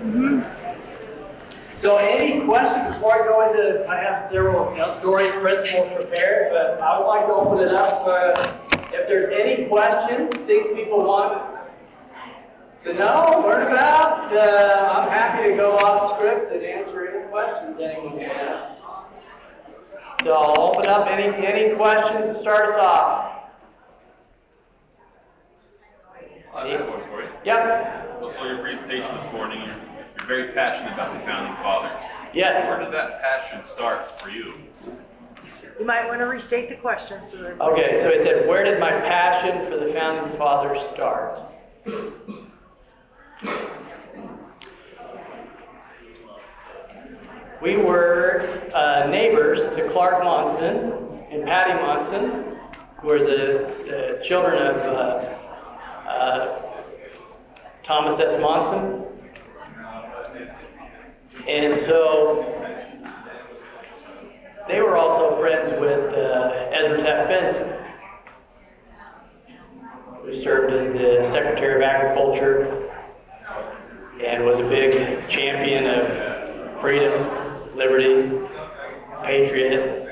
So any questions before I go into, I have several stories, principles prepared, but I would like to open it up. If there's any questions, things people want to know, learn about, I'm happy to go off script and answer any questions anyone has. So I'll open up any questions to start us off. I have one for you. Yep. So your presentation this morning, you're very passionate about the Founding Fathers. Yes. Where did that passion start for you? You might want to restate the question. Okay, so he said, where did my passion for the Founding Fathers start? We were neighbors to Clark Monson and Patty Monson, who were the children of Thomas S. Monson. And so they were also friends with Ezra Taft Benson, who served as the Secretary of Agriculture and was a big champion of freedom, liberty, patriot.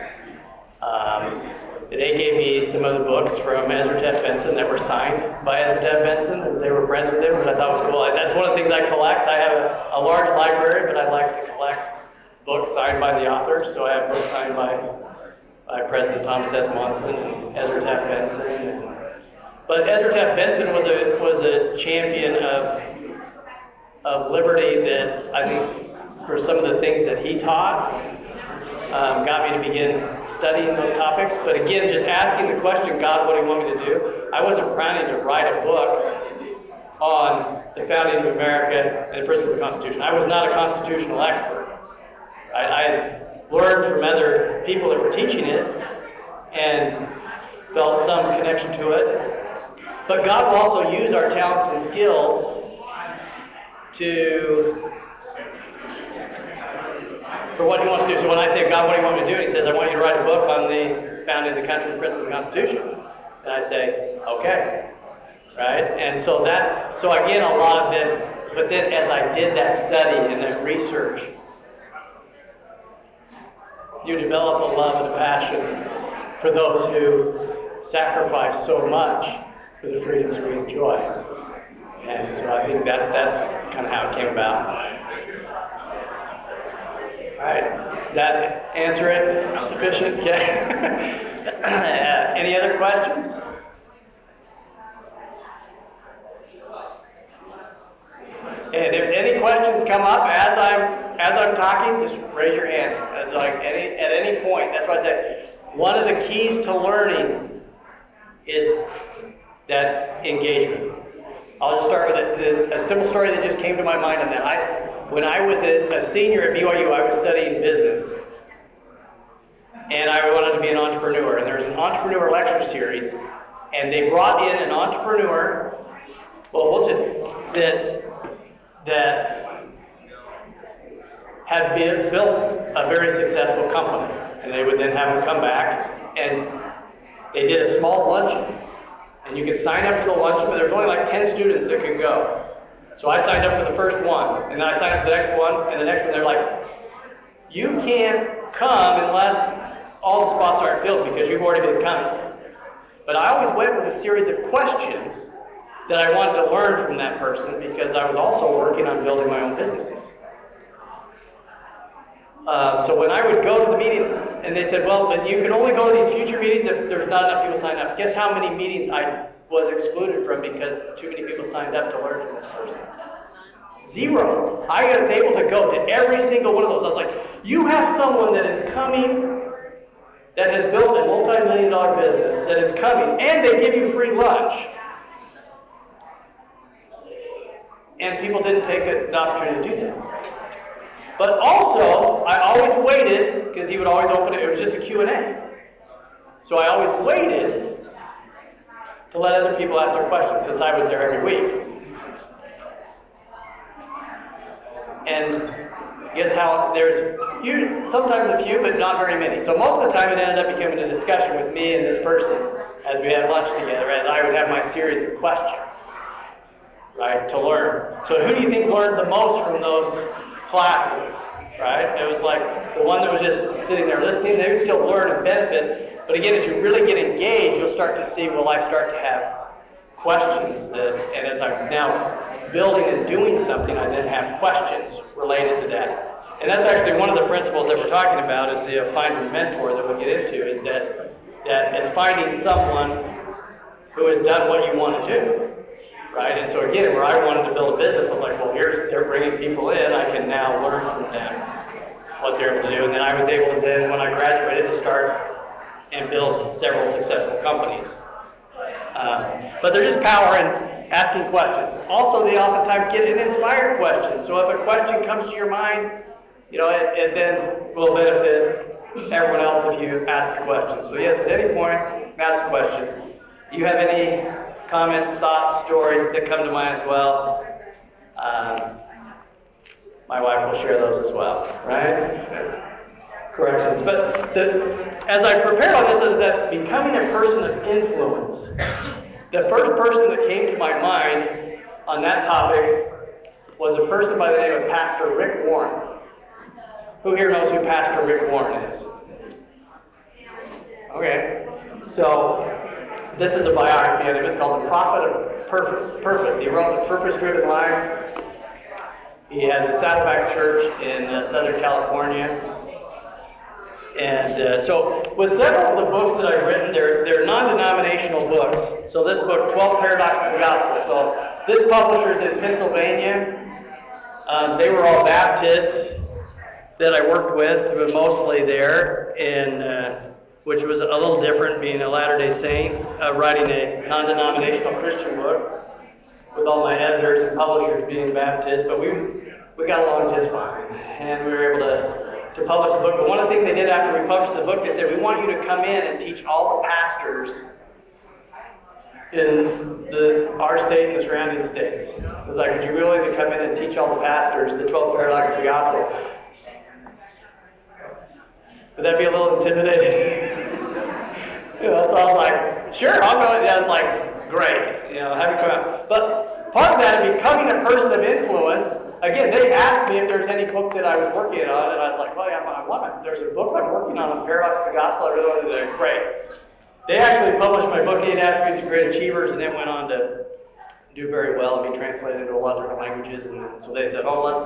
They gave me some of the books from Ezra Taft Benson that were signed by Ezra Taft Benson, as they were friends with him, which I thought was cool. That's one of the things I collect. I have a large library, but I like to collect books signed by the authors. So I have books signed by President Thomas S. Monson and Ezra Taft Benson. But Ezra Taft Benson was a champion of liberty that I think for some of the things that he taught got me to begin studying those topics. But again, just asking the question, God, what do you want me to do? I wasn't planning to write a book on the founding of America and the principles of the Constitution. I was not a constitutional expert. I had learned from other people that were teaching it and felt some connection to it. But God will also use our talents and skills for what He wants to do. So when I say, God, what do you want me to do? And He says, I want you to write a book on the founding of the country, the principles of the Constitution. And I say, okay. Right? And so again, a lot of them, but then as I did that study and that research, you develop a love and a passion for those who sacrifice so much for the freedoms we enjoy. And so I think that's kind of how it came about. All right. That answer it? Sufficient? Yeah. Any other questions? And if any questions come up as I'm talking, just raise your hand. Like at any point. That's why I say one of the keys to learning is that engagement. I'll just start with a simple story that just came to my mind on that. When I was a senior at BYU, I was studying business. And I wanted to be an entrepreneur. And there was an entrepreneur lecture series. And they brought in an entrepreneur, that had built a very successful company. And they would then have him come back. And they did a small luncheon. And you could sign up for the luncheon, but there was only like 10 students that could go. So I signed up for the first one, and then I signed up for the next one, and the next one. They're like, you can't come unless all the spots aren't filled because you've already been coming. But I always went with a series of questions that I wanted to learn from that person because I was also working on building my own businesses. So when I would go to the meeting, and they said, well, but you can only go to these future meetings if there's not enough people signed up. Guess how many meetings I was excluded from because too many people signed up to learn from this person? 0. I was able to go to every single one of those. I was like, you have someone that is coming, that has built a multi-million-dollar business, that is coming, and they give you free lunch. And people didn't take the opportunity to do that. But also, I always waited, because he would always open it. It was just a Q&A. So I always waited to let other people ask their questions, since I was there every week. And guess how? There's sometimes a few, but not very many. So most of the time, it ended up becoming a discussion with me and this person as we had lunch together, as I would have my series of questions. right, to learn. So who do you think learned the most from those classes, right? It was like the one that was just sitting there listening. They would still learn and benefit. But again, as you really get engaged, you'll start to see, well, I start to have questions and as I'm now building and doing something, I then have questions related to that. And that's actually one of the principles that we're talking about is the finding a mentor that we'll get into, is that is finding someone who has done what you want to do, right? And so again, where I wanted to build a business, I was like, well, they're bringing people in, I can now learn from them what they're able to do. And then I was able to then, when I graduated, to start and build several successful companies. But there's just power in asking questions. Also, they oftentimes get an inspired question. So if a question comes to your mind, it then will benefit everyone else if you ask the question. So yes, at any point, ask the question. Do you have any comments, thoughts, stories that come to mind as well? My wife will share those as well, right? Corrections. But as I prepared on this, is that becoming a person of influence. The first person that came to my mind on that topic was a person by the name of Pastor Rick Warren. Who here knows who Pastor Rick Warren is? Okay. So this is a biography of him. It's called The Prophet of Purpose. He wrote The Purpose-Driven Life. He has a Saddleback Church in Southern California. And so with several of the books that I've written, they're non-denominational books. So this book, 12 Paradoxes of the Gospel. So this publisher's in Pennsylvania. They were all Baptists that I worked with, mostly there, which was a little different, being a Latter-day Saint, writing a non-denominational Christian book with all my editors and publishers being Baptist. But we got along just fine, and we were able to publish the book. But one of the things they did after we published the book, they said, we want you to come in and teach all the pastors in our state and the surrounding states. It was like, would you be willing to come in and teach all the pastors the 12 Paradoxes of the Gospel? Would that be a little intimidating? So I was like, sure, I'll go. Yeah, it's like, great. Have you come out. But part of that, becoming a person of influence, again, they asked me if there's any book that I was working on, and I was like, well, yeah, I want it. There's a book I'm working on Paradox of the Gospel. I really want to do it. Great. They actually published my book, 8 Attributes of Great Achievers, and it went on to do very well and be translated into a lot of different languages. And so they said,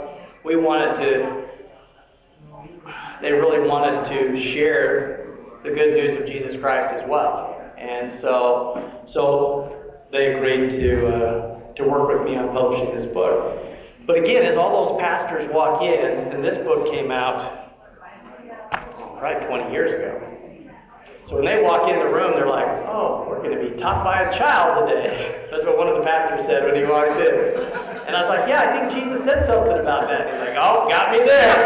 they really wanted to share the good news of Jesus Christ as well. And so they agreed to work with me on publishing this book. But again, as all those pastors walk in, and this book came out probably 20 years ago. So when they walk in the room, they're like, oh, we're going to be taught by a child today. That's what one of the pastors said when he walked in. And I was like, yeah, I think Jesus said something about that. He's like, oh, got me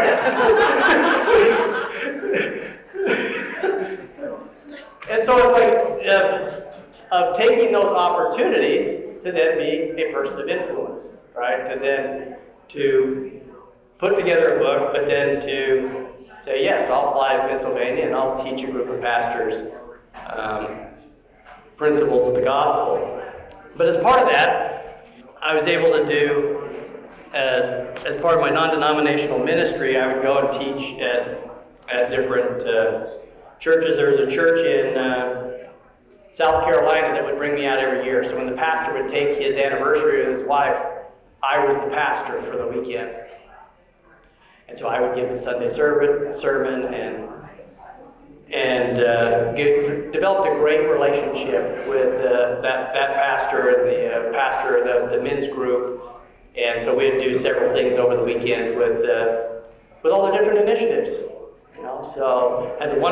there. And so it's like of taking those opportunities to then be a person of influence, right? To put together a book, but then to say, yes, I'll fly to Pennsylvania and I'll teach a group of pastors principles of the gospel. But as part of that, I was able to do, as part of my non-denominational ministry, I would go and teach at different churches. There was a church in South Carolina that would bring me out every year. So when the pastor would take his anniversary with his wife, I was the pastor for the weekend. And so I would give the Sunday sermon and developed a great relationship with that pastor and the pastor of the men's group. And so we'd do several things over the weekend with all the different initiatives. So at the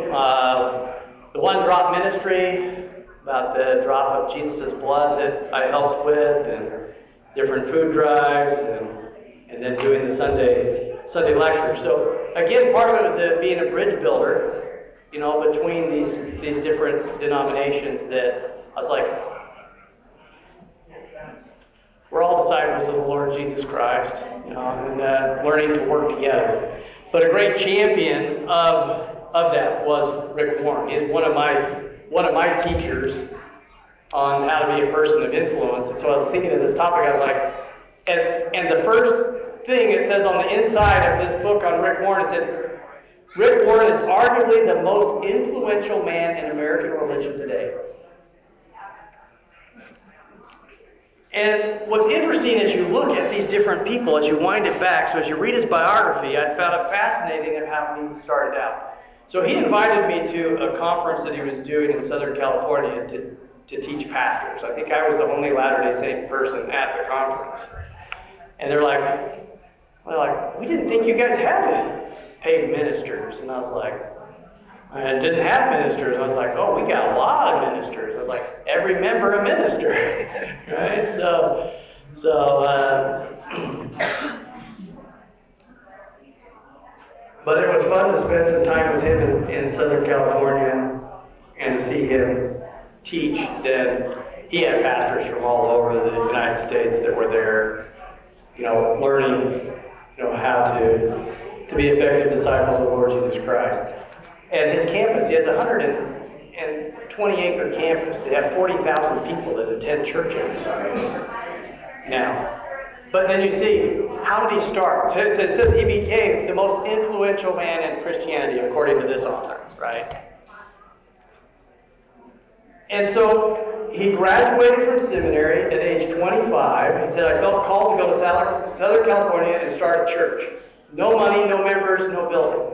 one drop ministry, about the drop of Jesus' blood that I helped with, and different food drives, and then doing the Sunday lecture. So again, part of it was being a bridge builder, between these different denominations. That I was like, we're all disciples of the Lord Jesus Christ, and learning to work together. But a great champion of that was Rick Warren. He's one of my teachers on how to be a person of influence. And so I was thinking of this topic. I was like, and the first thing it says on the inside of this book on Rick Warren, it said, Rick Warren is arguably the most influential man in American religion today. And what's interesting as you look at these different people, as you wind it back, so as you read his biography, I found it fascinating of how he started out. So he invited me to a conference that he was doing in Southern California to teach pastors. I think I was the only Latter-day Saint person at the conference. And they're like, we didn't think you guys had paid ministers. And I was like, I didn't have ministers. I was like, oh, we got a lot of ministers. I was like, every member a minister, right? But it was fun to spend some time with him in Southern California and to see him teach. Then he had pastors from all over the United States that were there, learning, how to be effective disciples of the Lord Jesus Christ. And his campus, he has a 120-acre campus. They have 40,000 people that attend church every Sunday now. But then you see, how did he start? It says he became the most influential man in Christianity, according to this author, right? And so he graduated from seminary at age 25. He said, I felt called to go to Southern California and start a church. No money, no members, no building.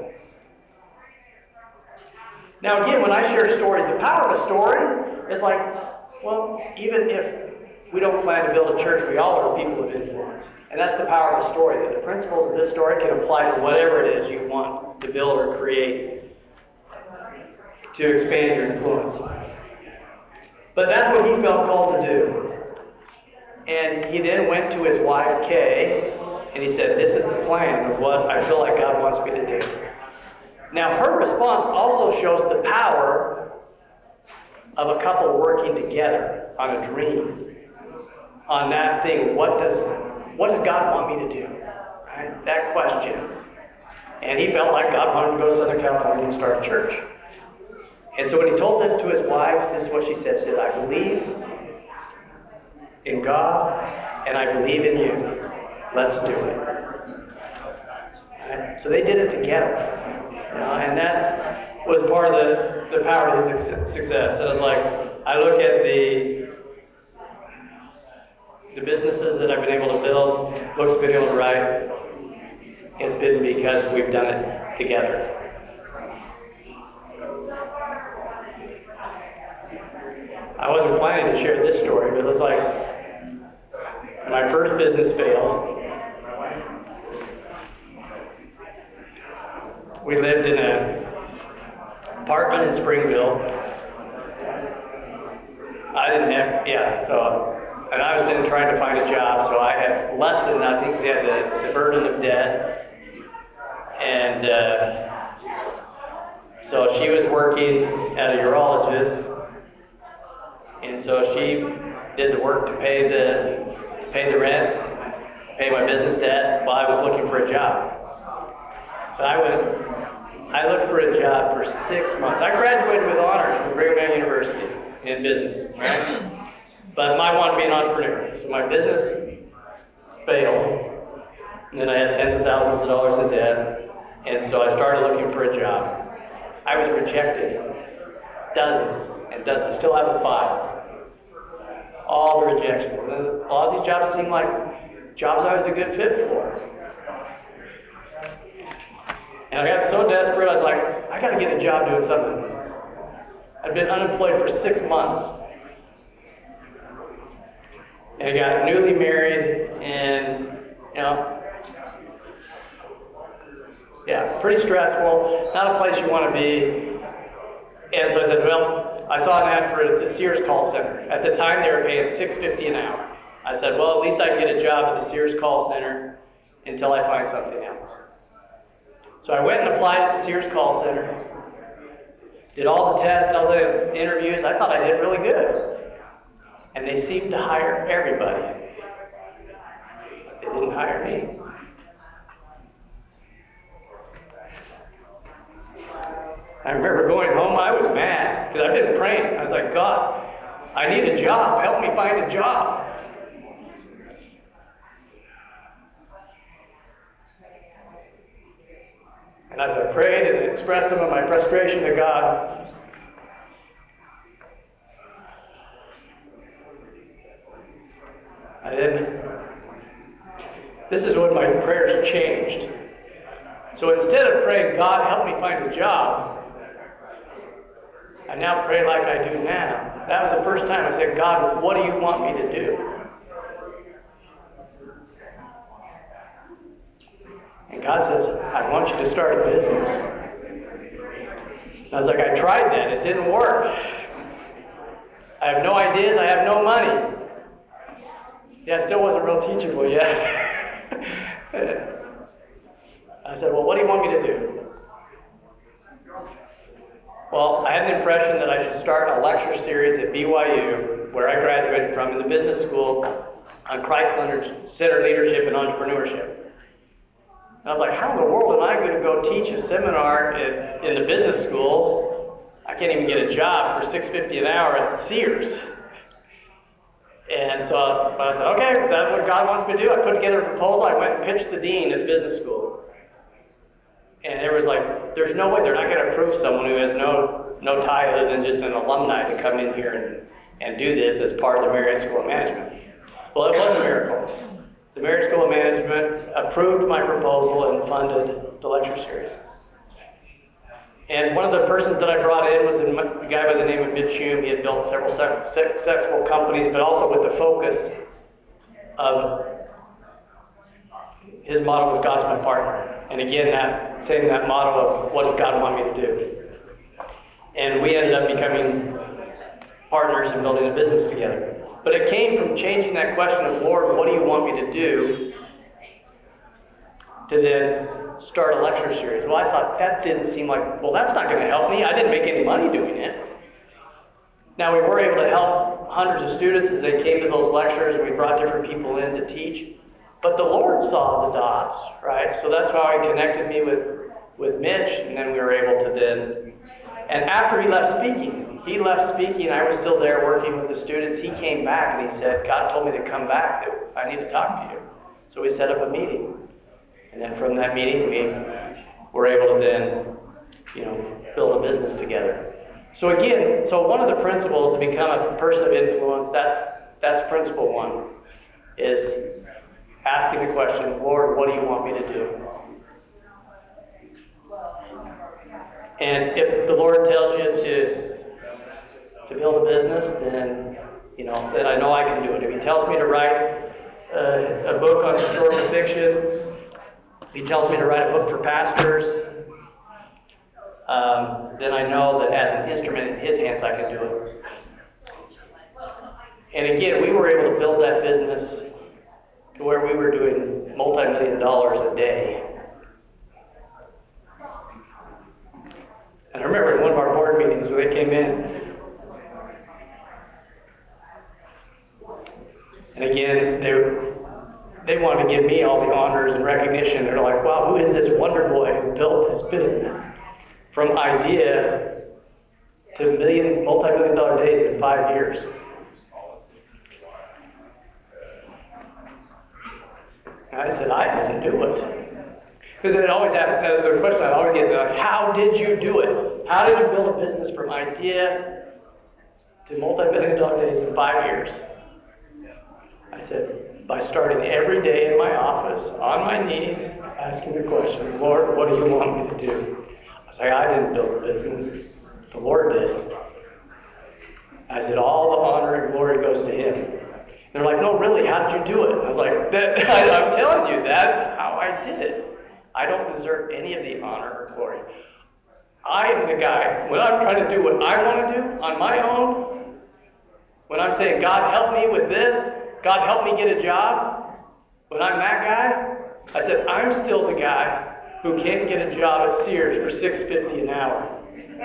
Now again, when I share stories, the power of a story is like, well, even if we don't plan to build a church, we all are people of influence. And that's the power of a story, that the principles of this story can apply to whatever it is you want to build or create to expand your influence. But that's what he felt called to do. And he then went to his wife, Kay, and he said, this is the plan of what I feel like God wants me to do. Now, her response also shows the power of a couple working together on a dream, on that thing. What does God want me to do? Right? That question. And he felt like God wanted him to go to Southern California and start a church. And so when he told this to his wife, this is what she said. She said, I believe in God and I believe in you. Let's do it. Right? So they did it together. And that was part of the power of his success. And I was like, I look at the businesses that I've been able to build, books I've been able to write, it's been because we've done it together. I wasn't planning to share this story, but it was like my first business failed. We lived in an apartment in Springville. And I was then trying to find a job, so I had less than nothing. We had the burden of debt. And so she was working at a urologist, and so she did the work to pay the rent, pay my business debt while I was looking for a job. But I looked for a job for 6 months. I graduated with honors from Brigham Young University in business, right? But I wanted to be an entrepreneur. So my business failed. And then I had tens of thousands of dollars in debt. And so I started looking for a job. I was rejected. Dozens and dozens. I still have the file. All the rejections. And a lot of these jobs seemed like jobs I was a good fit for. And I got so desperate, I was like, I got to get a job doing something. I'd been unemployed for 6 months. And I got newly married and, pretty stressful. Not a place you want to be. And so I said, well, I saw an ad for the Sears call center. At the time, they were paying $6.50 an hour. I said, well, at least I can get a job at the Sears call center until I find something else. So I went and applied at the Sears call center, did all the tests, all the interviews. I thought I did really good. And they seemed to hire everybody. But they didn't hire me. I remember going home, I was mad, because I've been praying. I was like, God, I need a job. Help me find a job. And as I prayed and expressed some of my frustration to God, this is when my prayers changed. So instead of praying, God, help me find a job, I now pray like I do now. That was the first time I said, God, what do you want me to do? And God says, I want you to start a business. And I was like, I tried that. It didn't work. I have no ideas. I have no money. Yeah, it still wasn't real teachable yet. I said, well, what do you want me to do? Well, I had an impression that I should start a lecture series at BYU, where I graduated from, in the business school, on Christ-centered leadership and entrepreneurship. And I was like, how in the world am I going to go teach a seminar in the business school? I can't even get a job for $6.50 an hour at Sears. And so I said, okay, that's what God wants me to do. I put together a proposal. I went and pitched the dean at the business school. And everyone's like, there's no way they're not going to approve someone who has no tie other than just an alumni to come in here and do this as part of the Marriott School of Management. Well, it was a miracle. The Marriott School of Management approved my proposal and funded the lecture series. And one of the persons that I brought in was a guy by the name of Mitch Hume. He had built several successful companies, but also with the focus of his motto was God's my partner. And again, that motto of what does God want me to do? And we ended up becoming partners in building a business together. But it came from changing that question of, Lord, what do you want me to do? To then start a lecture series. Well, I thought that didn't seem like, well, that's not going to help me. I didn't make any money doing it. Now, we were able to help hundreds of students as they came to those lectures, and we brought different people in to teach. But the Lord saw the dots, right? So that's how He connected me with Mitch, and then we were able to then... And after he left speaking, I was still there working with the students. He came back and he said, God told me to come back. I need to talk to you. So we set up a meeting. And then from that meeting, we were able to then, build a business together. So again, one of the principles to become a person of influence, that's principle one, is asking the question, Lord, what do you want me to do? And if the Lord tells you to build a business, then then I know I can do it. If He tells me to write a book on historical fiction, if He tells me to write a book for pastors, then I know that as an instrument in His hands, I can do it. And again, we were able to build that business to where we were doing multi-million dollars a day. And I remember in one of our board meetings where they came in, and again, they wanted to give me all the honors and recognition. They're like, wow, who is this wonder boy who built this business from idea to multi-million dollar days in 5 years? And I said, I didn't do it. Because it always happened, as a question I always get, like, how did you do it? How did you build a business from idea to multi-million dollar days in 5 years? I said, by starting every day in my office, on my knees, asking the question, Lord, what do you want me to do? I said, I didn't build a business. The Lord did. I said, all the honor and glory goes to Him. They're like, no, really, how did you do it? I was like, I'm telling you, that's how I did it. I don't deserve any of the honor or glory. I am the guy, when I'm trying to do what I want to do on my own, when I'm saying, God, help me with this, God, help me get a job, when I'm that guy, I said, I'm still the guy who can't get a job at Sears for $6.50 an hour.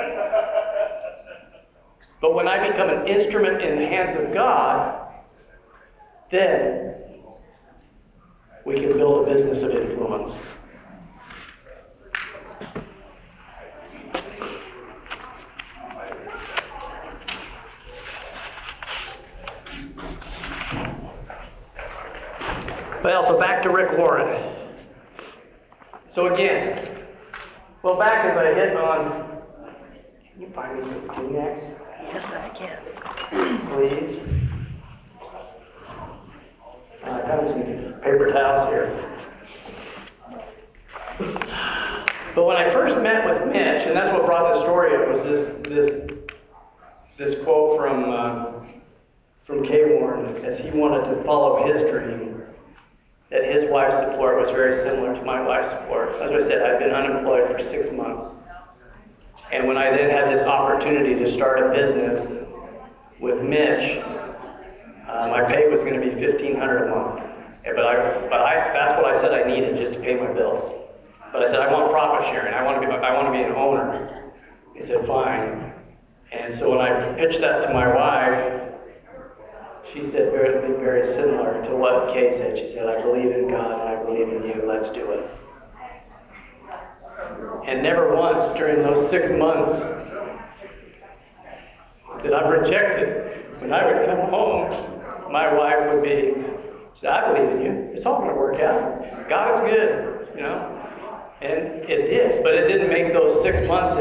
But when I become an instrument in the hands of God, then we can build a business of influence. so back to Rick Warren. So again, well, back as I hit on, can you find me some Kleenex? Yes, I can. Please. I got some paper towels here. But when I first met with Mitch, and that's what brought the story up, was this quote from Kay Warren, as he wanted to follow his dream, that his wife's support was very similar to my wife's support. As I said, I'd been unemployed for 6 months. And when I then had this opportunity to start a business with Mitch, my pay was going to be $1,500 a month. But that's what I said I needed just to pay my bills. But I said, I want profit sharing. I want to be an owner. He said, fine. And so when I pitched that to my wife, she said very, very similar to what Kay said. She said, I believe in God and I believe in you. Let's do it. And never once during those 6 months that I rejected. When I would come home, my wife would be, she said, I believe in you. It's all going to work out. God is good, you know. And it did, but it didn't make those 6 months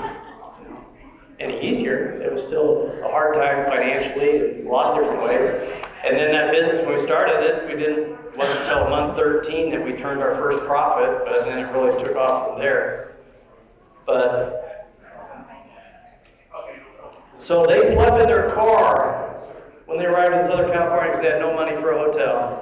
any easier. It was still a hard time financially in a lot of different ways. And then that business, when we started it, it wasn't until month 13 that we turned our first profit, but then it really took off from there. But so they slept in their car when they arrived in Southern California because they had no money for a hotel.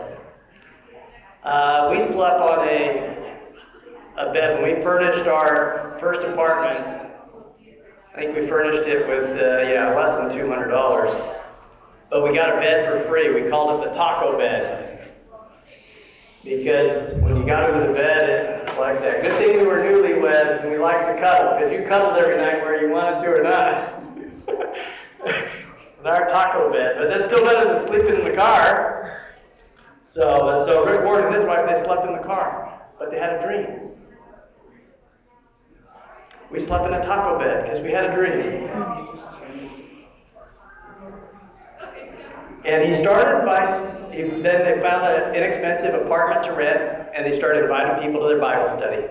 We slept on a bed. When we furnished our first apartment, I think we furnished it with less than $200. But we got a bed for free. We called it the taco bed. Because when you got into the bed, it's like that. Good thing we were newlyweds and we liked to cuddle, because you cuddled every night whether you wanted to or not. In our taco bed. But that's still better than sleeping in the car. So Rick Ward and his wife, they slept in the car. But they had a dream. We slept in a taco bed because we had a dream. And then they found an inexpensive apartment to rent, and they started inviting people to their Bible study.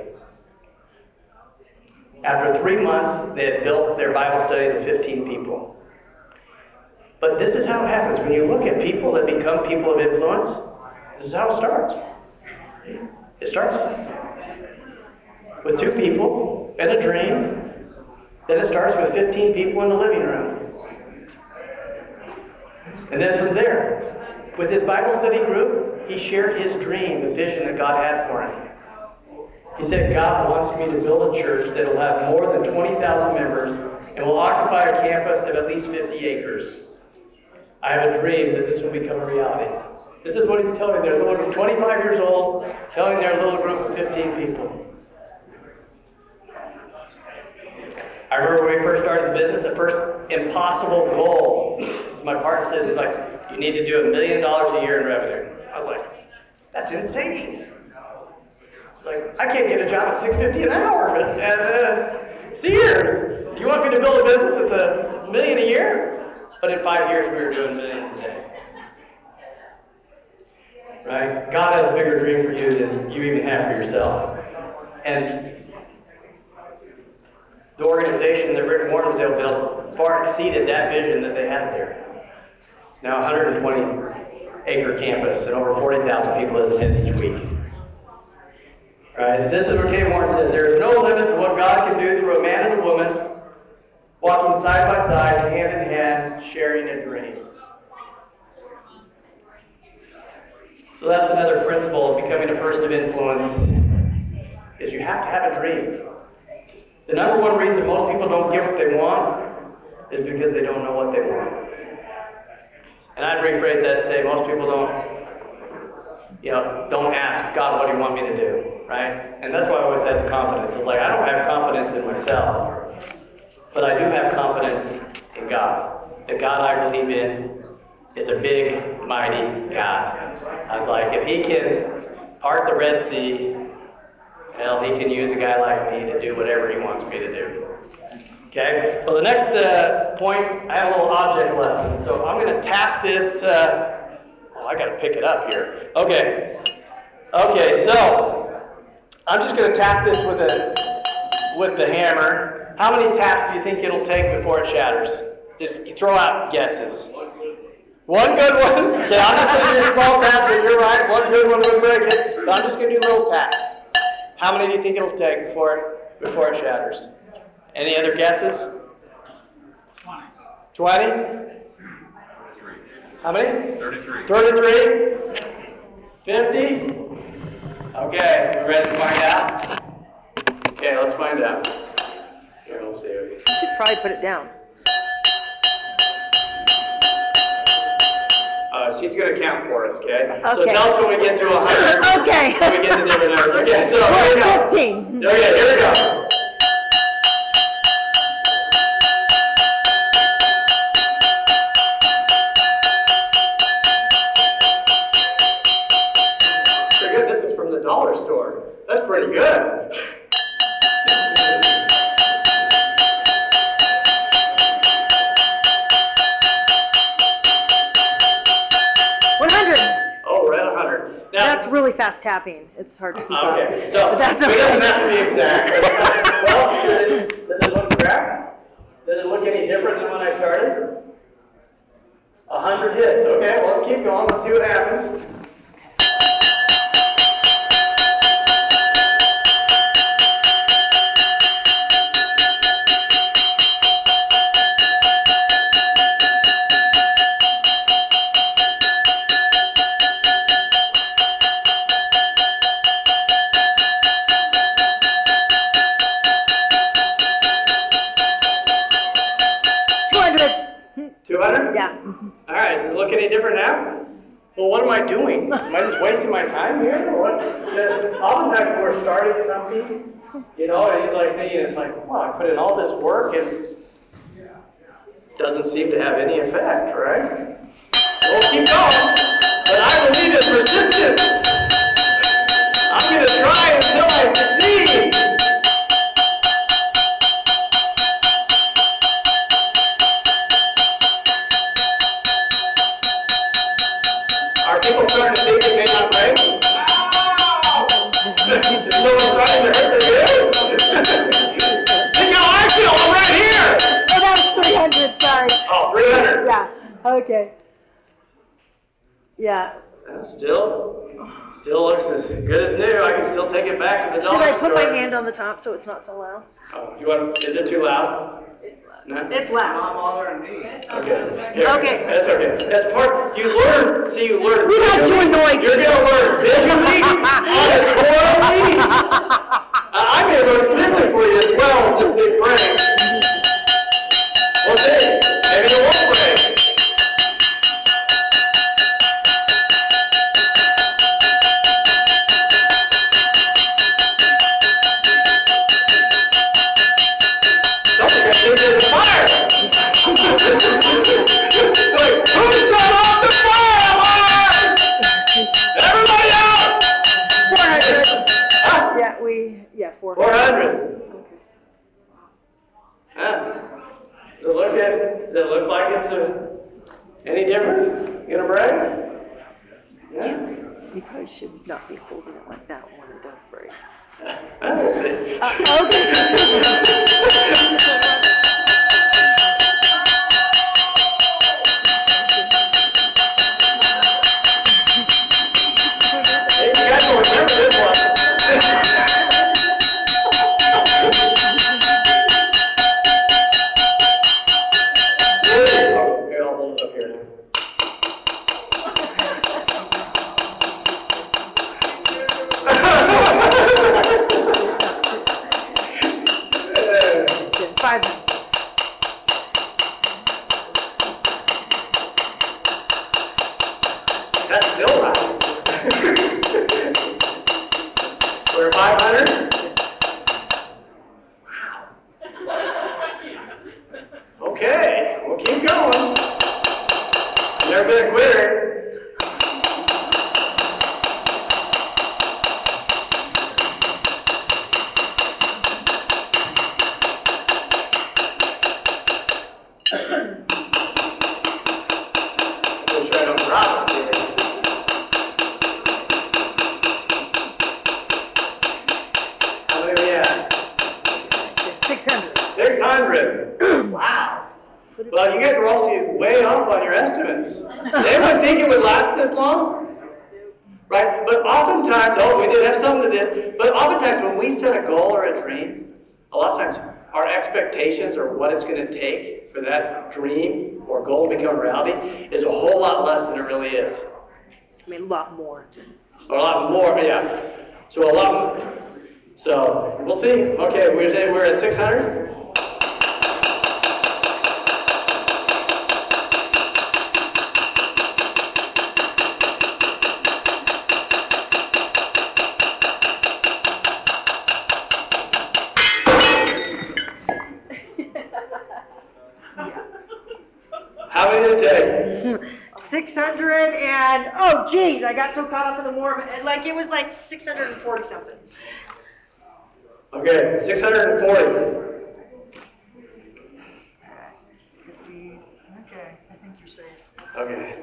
After 3 months, they had built their Bible study to 15 people. But this is how it happens. When you look at people that become people of influence, this is how it starts. It starts with 2 people and a dream. Then it starts with 15 people in the living room. And then from there, with his Bible study group, he shared his dream, the vision that God had for him. He said, God wants me to build a church that will have more than 20,000 members and will occupy a campus of at least 50 acres. I have a dream that this will become a reality. This is what he's telling their little group, 25 years old, telling their little group of 15 people. I remember when we first started the business, the first impossible goal, as my partner says, is like, you need to do $1 million a year in revenue. I was like, that's insane. It's like, I can't get a job at $6.50 an hour at Sears. You want me to build a business that's $1 million a year? But in 5 years, we were doing millions a day. Right? God has a bigger dream for you than you even have for yourself. And the organization that Rick Warren was able to build far exceeded that vision that they had there. It's now a 120-acre campus and over 40,000 people that attend each week. Right? This is what Kay Warren said. There is no limit to what God can do through a man and a woman walking side by side, hand in hand, sharing a dream. So that's another principle of becoming a person of influence, is you have to have a dream. The number one reason most people don't get what they want is because they don't know what they want. And I'd rephrase that to say most people don't ask God, what do you want me to do, right? And that's why I always had the confidence. It's like, I don't have confidence in myself, but I do have confidence in God. The God I believe in is a big, mighty God. I was like, if he can part the Red Sea, hell, he can use a guy like me to do whatever he wants me to do. Okay? Well, the next point, I have a little object lesson. So I'm going to tap this. I got to pick it up here. Okay. Okay, so I'm just going to tap this with the hammer. How many taps do you think it'll take before it shatters? Just throw out guesses. One good one. Okay, I'm just going to do small taps, and you're right. One good one would break it. But I'm just going to do little taps. How many do you think it'll take before it shatters? Any other guesses? 20? 33. How many? 33. 33? 50? Okay, we ready to find out? Okay, let's find out. Here, we'll see. You should probably put it down. She's going to count for us, okay? So Okay. tell us when we get to 100. Okay. When we get to different numbers. Okay, so here we go. 15. Okay, here we go. Pretty good. This is from the dollar store. That's pretty good. Oh, we're at 100. Now, That's really fast tapping. It's hard to keep up. okay, so But that's it okay. doesn't have to be exact. Well, does it look correct? Does it look any different than when I started? 100 hits. Okay, well, let's keep going. Let's see what happens. Yeah. All right, does it look any different now? Well, what am I doing? Am I just wasting my time here? Or what? Oftentimes we're starting something, and he's like me, and it's like, wow, I put in all this work and it doesn't seem to have any effect, right? We'll keep going, but I believe in persistence. I'm going to try until I succeed. Are people starting to think it may not break? Is someone starting to hurt their ears? Think how I feel, I'm right here! Oh, that was 300, sorry. Oh, 300. Yeah, okay. Yeah. Still looks as good as new. I can still take it back to the dollar Should I put store. my hand on the top so it's not so loud? Oh, is it too loud? No? It's loud. Not bothering me. Okay. Here. Okay. That's okay. That's part, you learn. See, you learn. We have to annoy You're going to learn visually, auditorily. I may learn physically as well as this thing breaks. We'll see. Maybe it won't break. Don't think I think there's a fire. Like, who shut off the fire alarm? Everybody out! 400. Huh? Yeah, 400. 400. Okay. Huh? Does it look like it's any different? You gonna break? Yeah. You probably should not be holding it like that when it does break. We'll see. Hey, you guys will remember this one. Here, I'll hold it up here now. Okay, 500. That's still right. We're 500? Okay, we'll keep going. I've never been a quitter. I'm going to try to drop it here. 600. Wow. Well, you guys were all way off on your estimates. Did anyone think it would last this long? Right? But oftentimes, we did have some that did, but oftentimes when we set a goal or a dream, a lot of times our expectations or what it's going to take for that dream or goal to become reality is a whole lot less than it really is. I mean, a lot more. A lot more, yeah. So a lot more. So we'll see. Okay, we're at 600. How many did it take? 600 and, oh geez, I got so caught up in the war, like it was like 640 something. Okay, 640. Okay, I think you're safe. Okay.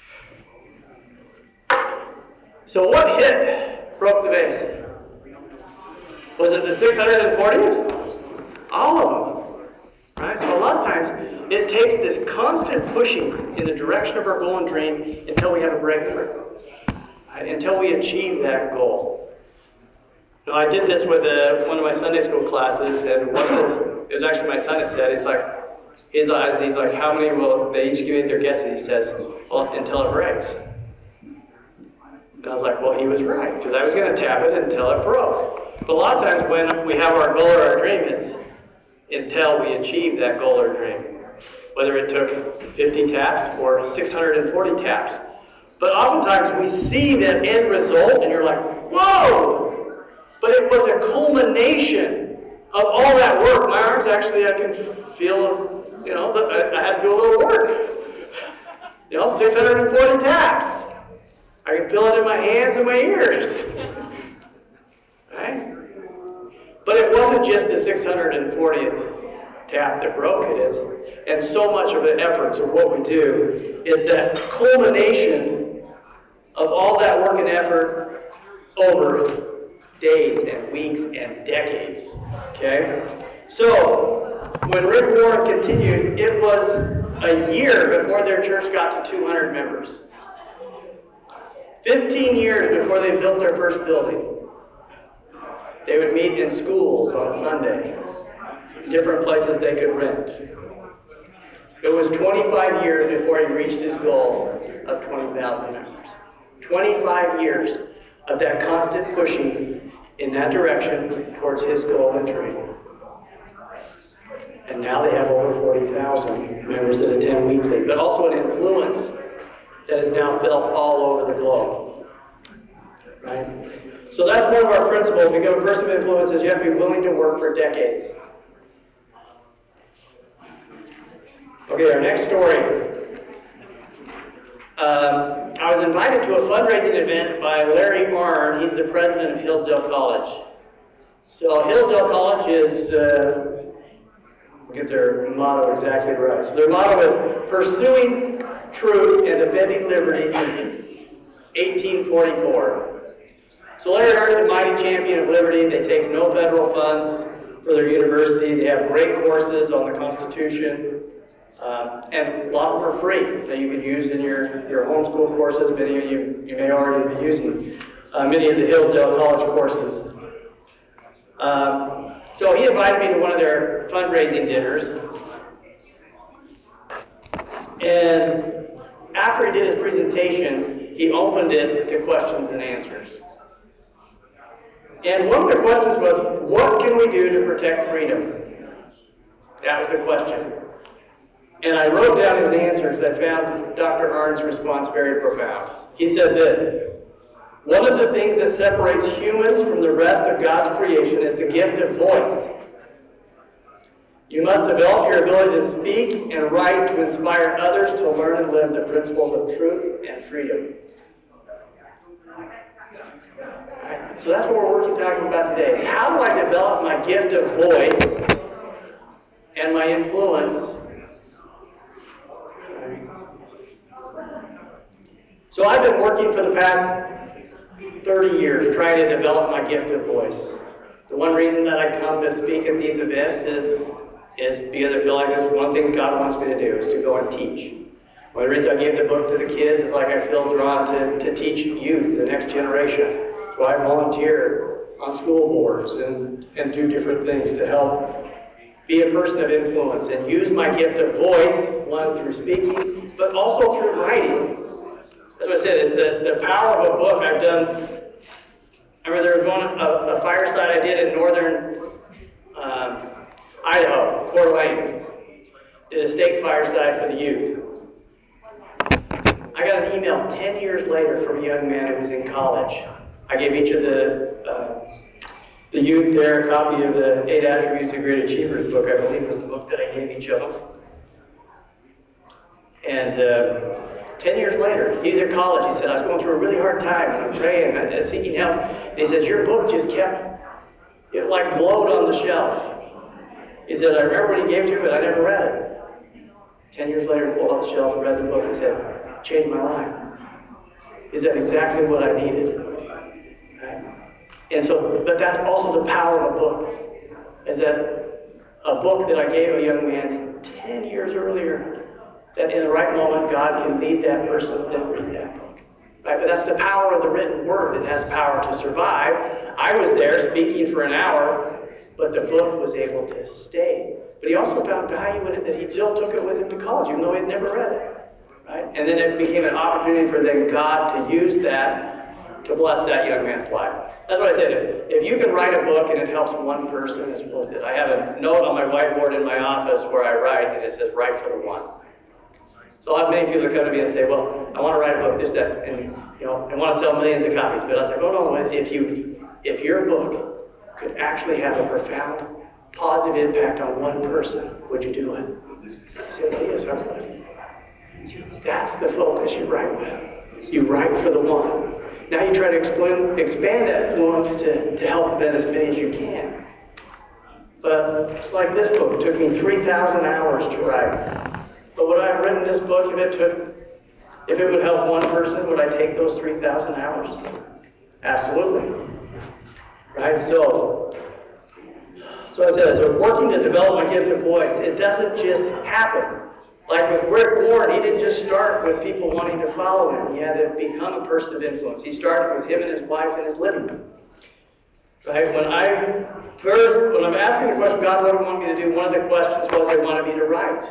So what hit broke the vase? Was it the 640th? All of them. Right? So a lot of times it takes this constant pushing in the direction of our goal and dream until we have a breakthrough. Right? Until we achieve that goal. Now, I did this with one of my Sunday school classes, and it was actually my son that said, he's like, how many will they each give me their guesses? He says, well, until it breaks. And I was like, well, he was right, because I was going to tap it until it broke. But a lot of times when we have our goal or our dream, it's until we achieve that goal or dream. Whether it took 50 taps or 640 taps. But oftentimes we see that end result, and you're like, whoa! But it was a culmination of all that work. My arms actually, I can feel, I had to do a little work. 640 taps. I can feel it in my hands and my ears. Right? But it wasn't just the 640th tap that broke it. And so much of the efforts of what we do is that culmination of all that work and effort over days and weeks and decades. Okay? So, when Rick Warren continued, it was a year before their church got to 200 members. 15 years before they built their first building. They would meet in schools on Sunday, different places they could rent. It was 25 years before he reached his goal of 20,000 members. 25 years of that constant pushing in that direction towards his goal and dream. And now they have over 40,000 members that attend weekly, but also an influence that is now felt all over the globe. Right? So that's one of our principles. Become a person of influence is you have to be willing to work for decades. Okay, our next story. I was invited to a fundraising event by Larry Arnn. He's the president of Hillsdale College. So Hillsdale College is, we'll get their motto exactly right. So their motto is pursuing truth and defending liberty since 1844. So Larry Arnn is a mighty champion of liberty. They take no federal funds for their university. They have great courses on the Constitution. And a lot of them are free that you can use in your homeschool courses. Many of you may already be using many of the Hillsdale College courses. So he invited me to one of their fundraising dinners. And after he did his presentation, he opened it to questions and answers. And one of the questions was, what can we do to protect freedom? That was the question. And I wrote down his answer because I found Dr. Arnn's response very profound. He said this: one of the things that separates humans from the rest of God's creation is the gift of voice. You must develop your ability to speak and write to inspire others to learn and live the principles of truth and freedom. Right, so that's what we're talking about today. Is how do I develop my gift of voice and my influence? So I've been working for the past 30 years trying to develop my gift of voice. The one reason that I come to speak at these events is is because I feel like this is one of the things God wants me to do, is to go and teach. One of the reasons I gave the book to the kids is like I feel drawn to teach youth, the next generation. So I volunteer on school boards and do different things to help be a person of influence and use my gift of voice, one through speaking, but also through writing. As I said, it's the power of a book. I've done, I remember there was a fireside I did in northern Idaho, Coeur d'Alene. Did a stake fireside for the youth. I got an email 10 years later from a young man who was in college. I gave each of the youth there a copy of the 8 Attributes of Great Achievers book. I believe was the book that I gave each of them. And 10 years later, he's in college. He said, I was going through a really hard time and I'm praying and seeking help. And he says, your book just it like glowed on the shelf. He said, I remember when he gave it to me, but I never read it. 10 years later, he pulled off the shelf and read the book and said, changed my life. Is that exactly what I needed? Right? And so, but that's also the power of a book. Is that a book that I gave a young man 10 years earlier, that in the right moment, God can lead that person to read that book. Right? But that's the power of the written word. It has power to survive. I was there speaking for an hour, but the book was able to stay. But he also found value in it that he still took it with him to college, even though he'd never read it. Right? And then it became an opportunity for then God to use that to bless that young man's life. That's what I said. If you can write a book and it helps one person, it's worth it. I have a note on my whiteboard in my office where I write, and it says, write for the one. So I'll have many people that come to me and say, well, I want to write a book, this, that, and I want to sell millions of copies. But I was like, oh no, if your book could actually have a profound, positive impact on one person, would you do it? I said, well, yes, I would. See, that's the focus you write with. You write for the one. Now you try to expand that influence to help then as many as you can. But it's like this book. It took me 3,000 hours to write. But would I have written this book if it would help one person, would I take those 3,000 hours? Absolutely. Right? So I said, as I'm working to develop my gift of voice, it doesn't just happen. Like with Rick Warren, he didn't just start with people wanting to follow him. He had to become a person of influence. He started with him and his wife in his living room. Right? When I'm asking the question, God, what do you want me to do? One of the questions was, they wanted me to write.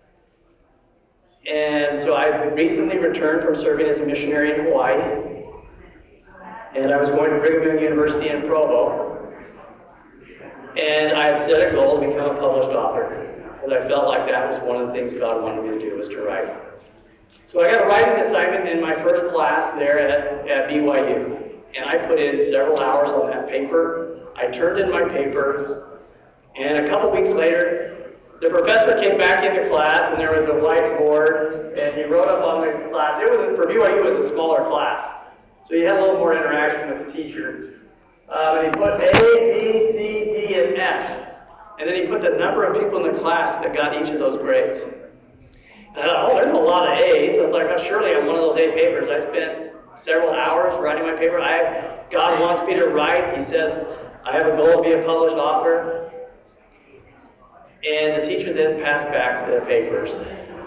And so I recently returned from serving as a missionary in Hawaii. And I was going to Brigham Young University in Provo. And I had set a goal to become a published author. Because I felt like that was one of the things God wanted me to do, was to write. So I got a writing assignment in my first class there at BYU. And I put in several hours on that paper. I turned in my paper. And a couple weeks later, the professor came back into class, and there was a whiteboard, and he wrote up on the class. For BYU, it was a smaller class. So you had a little more interaction with the teacher. And he put A, B, C, D, and F. And then he put the number of people in the class that got each of those grades. And I thought, there's a lot of A's. I was like, surely I'm one of those A papers. I spent several hours writing my paper. God wants me to write. He said, I have a goal to be a published author. And the teacher then passed back the papers.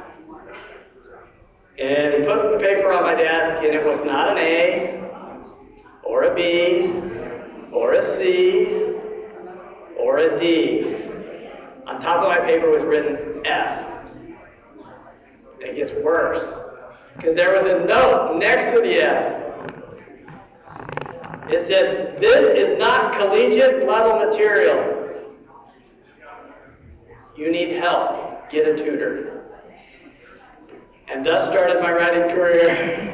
And he put the paper on my desk, and it was not an A, or a B, or a C, or a D. On top of my paper was written F. It gets worse, because there was a note next to the F. It said, this is not collegiate level material. You need help. Get a tutor. And thus started my writing career.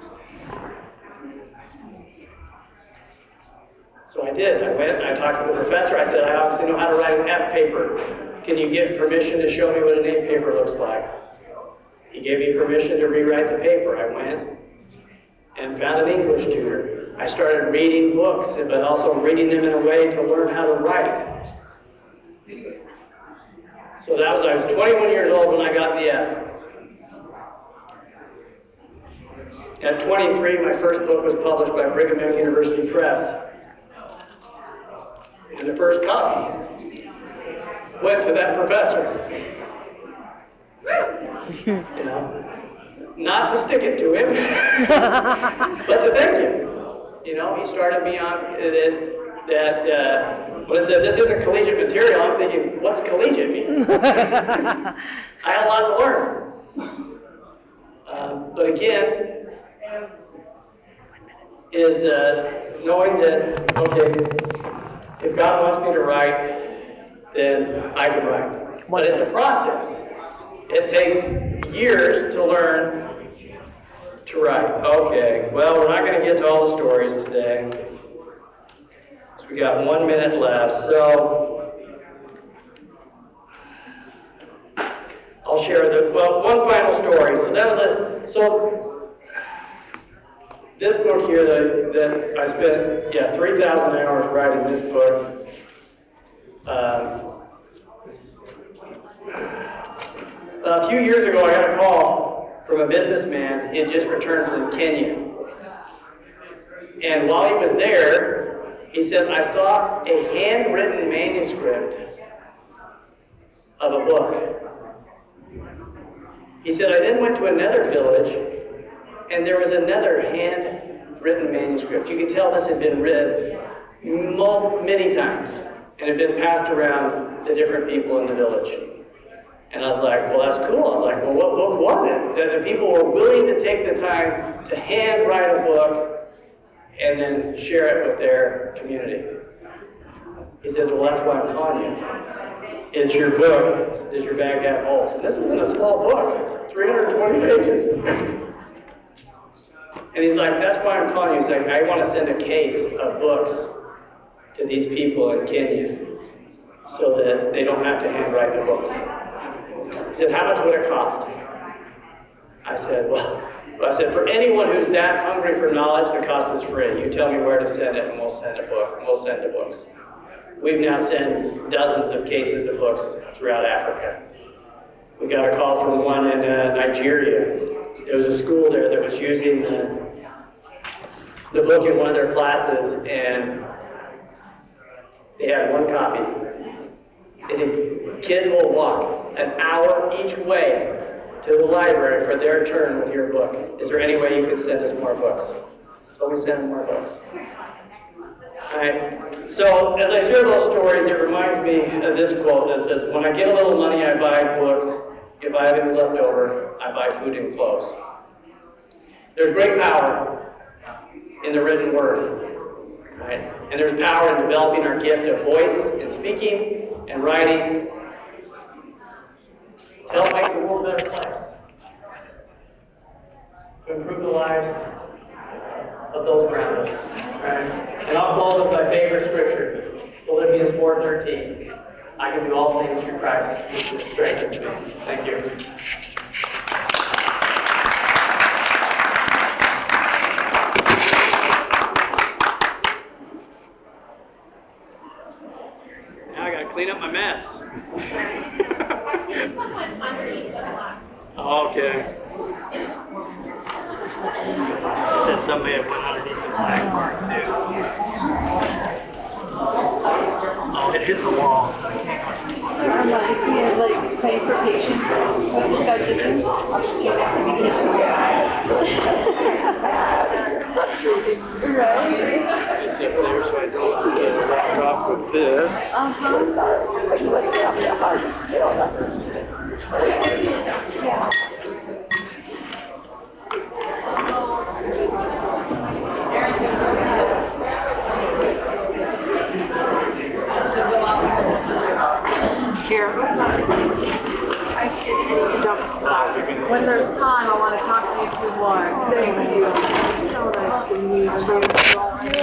So I did. I went and I talked to the professor. I said, I obviously know how to write an F paper. Can you give permission to show me what an A paper looks like? He gave me permission to rewrite the paper. I went and found an English tutor. I started reading books, but also reading them in a way to learn how to write. So I was 21 years old when I got the F. At 23, my first book was published by Brigham Young University Press. And the first copy. went to that professor. You know, not to stick it to him, but to thank him. You know, he started me on that when I said this isn't collegiate material, I'm thinking, what's collegiate mean? I had a lot to learn. But again, is knowing that, okay, if God wants me to write, then I can write. But it's a process. It takes years to learn to write. Okay, well, we're not going to get to all the stories today. So we got 1 minute left. So I'll share one final story. So that was this book here that I spent 3,000 hours writing this book. A few years ago, I got a call from a businessman. He had just returned from Kenya. And while he was there, he said, I saw a handwritten manuscript of a book. He said, I then went to another village, and there was another handwritten manuscript. You could tell this had been read many times and had been passed around to different people in the village. And I was like, well, that's cool. I was like, well, what book was it? That the people were willing to take the time to handwrite a book and then share it with their community. He says, well, that's why I'm calling you. It's your book. Does your bag have holes? And this isn't a small book, 320 pages. And he's like, that's why I'm calling you. He's like, I want to send a case of books to these people in Kenya so that they don't have to handwrite the books. He said, how much would it cost? I said, for anyone who's that hungry for knowledge, the cost is free. You tell me where to send it, and we'll send a book. We'll send the books. We've now sent dozens of cases of books throughout Africa. We got a call from one in Nigeria. There was a school there that was using the book in one of their classes, and they had one copy. They said, kids will walk an hour each way to the library for their turn with your book. Is there any way you could send us more books? So we send them more books. All right. So as I share those stories, it reminds me of this quote that says, when I get a little money, I buy books. If I have any left over, I buy food and clothes. There's great power in the written word. Right? And there's power in developing our gift of voice and speaking and writing to help make the world a better place, to improve the lives of those around us. Right? And I'll close with my favorite scripture, Philippians 4:13. I can do all things through Christ, which strengthens me. Thank you. Now I gotta clean up my mess. Okay. It said something may have went underneath the black part too. Oh, it hits a wall, so I can't go too far. Like pray for patience. God given. Right? Just up there so I don't walk off with this. Yeah. Here. When there's time, I want to talk to you two more. Thank you. So nice to meet you.